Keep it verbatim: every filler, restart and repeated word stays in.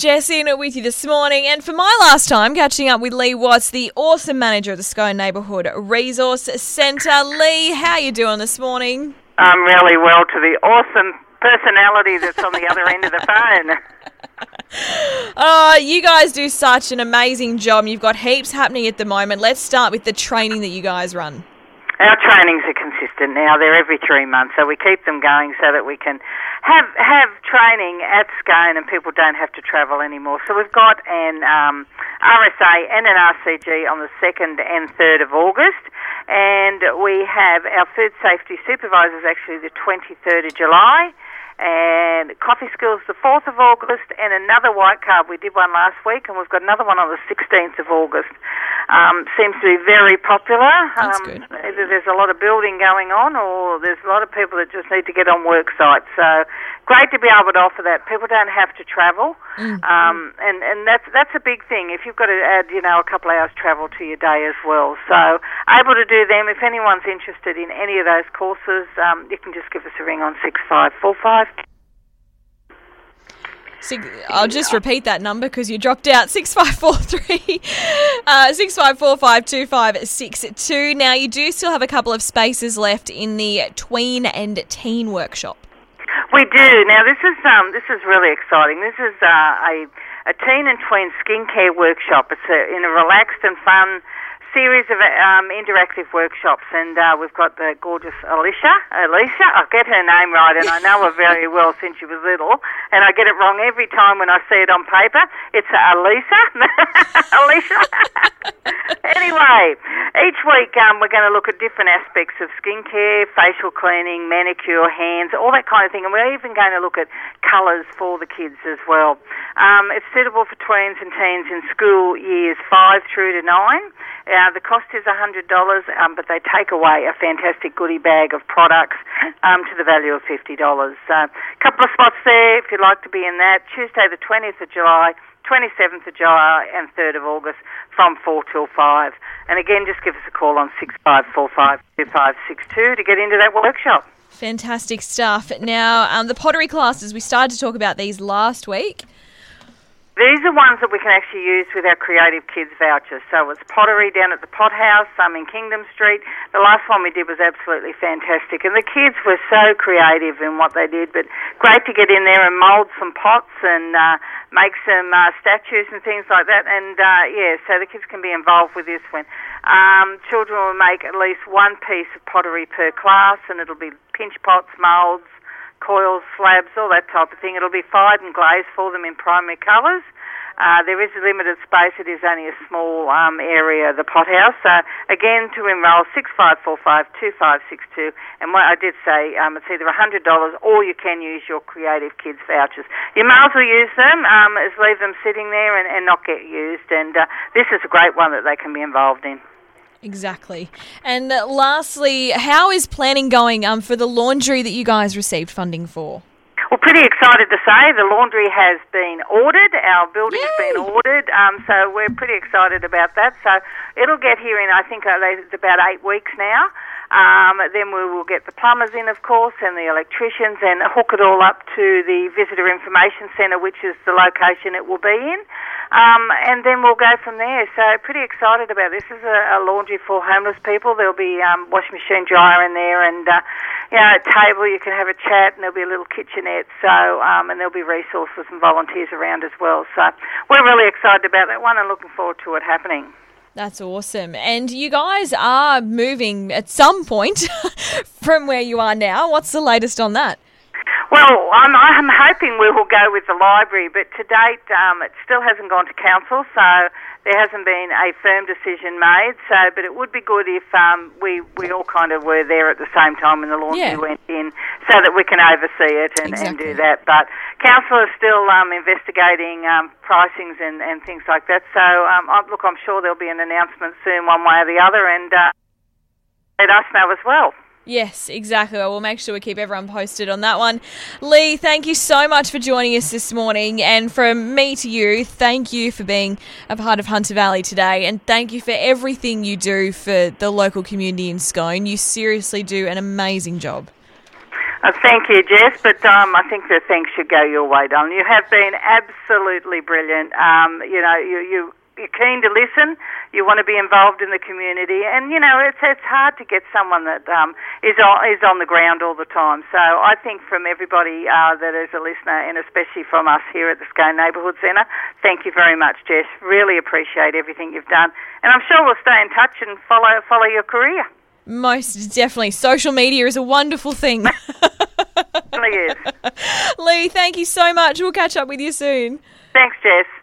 Jess in with you this morning, and for my last time catching up with Lee Watts, the awesome manager of the Scone Neighbourhood Resource Centre. Lee, how are you doing this morning? I'm really well, to the awesome personality that's on the other end of the phone. Oh, you guys do such an amazing job. You've got heaps happening at the moment. Let's start with the training that you guys run. Our trainings are consistent now. They're every three months, so we keep them going so that we can have have training at Scone and people don't have to travel anymore. So we've got an um, R S A and an R C G on the second and third of August, and we have our food safety supervisors actually the twenty-third of July, and coffee skills the fourth of August, and another white card. We did one last week, and we've got another one on the sixteenth of August. Um, seems to be very popular. That's um, good. Either there's a lot of building going on, or there's a lot of people that just need to get on work sites. So great to be able to offer that. People don't have to travel, Mm. um, and and that's that's a big thing. If you've got to add, you know, a couple of hours travel to your day as well, so able to do them. If anyone's interested in any of those courses, um, you can just give us a ring on six five four five. Six, I'll just repeat that number because you dropped out. Six five four three, uh, six five four five two five six two. Now you do still have a couple of spaces left in the tween and teen workshop. We do. Now this is um this is really exciting. This is uh, a a teen and tween skincare workshop. It's a, in a relaxed and fun series of um, interactive workshops, and uh, we've got the gorgeous Alicia. Alicia, I get her name right, and I know her very well since she was little, and I get it wrong every time when I see it on paper. It's Alicia. Alicia. Anyway, each week um, we're going to look at different aspects of skincare, facial cleaning, manicure, hands, all that kind of thing, and we're even going to look at colours for the kids as well. Um, it's suitable for tweens and teens in school years five through to nine. Uh, the cost is one hundred dollars, um, but they take away a fantastic goodie bag of products um, to the value of fifty dollars. A uh, couple of spots there if you'd like to be in that. Tuesday the twentieth of July, twenty-seventh of July and third of August from four till five. And again, just give us a call on six five four five two five six two to get into that workshop. Fantastic stuff. Now, um, the pottery classes, we started to talk about these last week. These are ones that we can actually use with our Creative Kids vouchers. So it's pottery down at the Pot House, um, in Kingdom Street. The last one we did was absolutely fantastic. And the kids were so creative in what they did, but great to get in there and mould some pots and uh, make some uh, statues and things like that. And, uh, yeah, so the kids can be involved with this one. Um, children will make at least one piece of pottery per class, and it'll be pinch pots, moulds, coils, slabs, all that type of thing. It'll be fired and glazed for them in primary colours. Uh, there is a limited space. It is only a small um, area, the Pot House. So, again, to enrol, six five four five two five six two. And what I did say, um, it's either one hundred dollars or you can use your Creative Kids vouchers. You may as well use them um, as leave them sitting there and, and not get used. And uh, this is a great one that they can be involved in. Exactly. And uh, lastly, how is planning going um, for the laundry that you guys received funding for? Well, pretty excited to say the laundry has been ordered. Our building's Yay. been ordered, um, so we're pretty excited about that. So it'll get here in, I think, uh, it's about eight weeks now. Um, then we will get the plumbers in, of course, and the electricians, and hook it all up to the Visitor Information Centre, which is the location it will be in. Um, and then we'll go from there. So pretty excited about this. This is a, a laundry for homeless people. There'll be um, washing machine dryer in there, and uh, you know, a table you can have a chat, and there'll be a little kitchenette. So um, and there'll be resources and volunteers around as well. So we're really excited about that one and looking forward to it happening. That's awesome. And you guys are moving at some point from where you are now. What's the latest on that? Well, I'm, I'm hoping we will go with the library, but to date um, it still hasn't gone to council, so there hasn't been a firm decision made. So, but it would be good if um, we, we all kind of were there at the same time when the laundry Yeah. went in, so that we can oversee it and, Exactly. and do that. But council is still um, investigating um, pricings and, and things like that. So, um, I, look, I'm sure there'll be an announcement soon, one way or the other, and uh, let us know as well. Yes, exactly. Well, we'll make sure we keep everyone posted on that one. Lee, thank you so much for joining us this morning. And from me to you, thank you for being a part of Hunter Valley today. And thank you for everything you do for the local community in Scone. You seriously do an amazing job. Uh, thank you, Jess, but um, I think the thanks should go your way, darling. You have been absolutely brilliant. Um, you know, you, you, you're keen to listen, you want to be involved in the community, and, you know, it's it's hard to get someone that um, is, on, is on the ground all the time. So I think from everybody uh, that is a listener, and especially from us here at the Scone Neighbourhood Centre, thank you very much, Jess. Really appreciate everything you've done. And I'm sure we'll stay in touch and follow follow your career. Most definitely. Social media is a wonderful thing. It really is. Lee, thank you so much. We'll catch up with you soon. Thanks, Jess.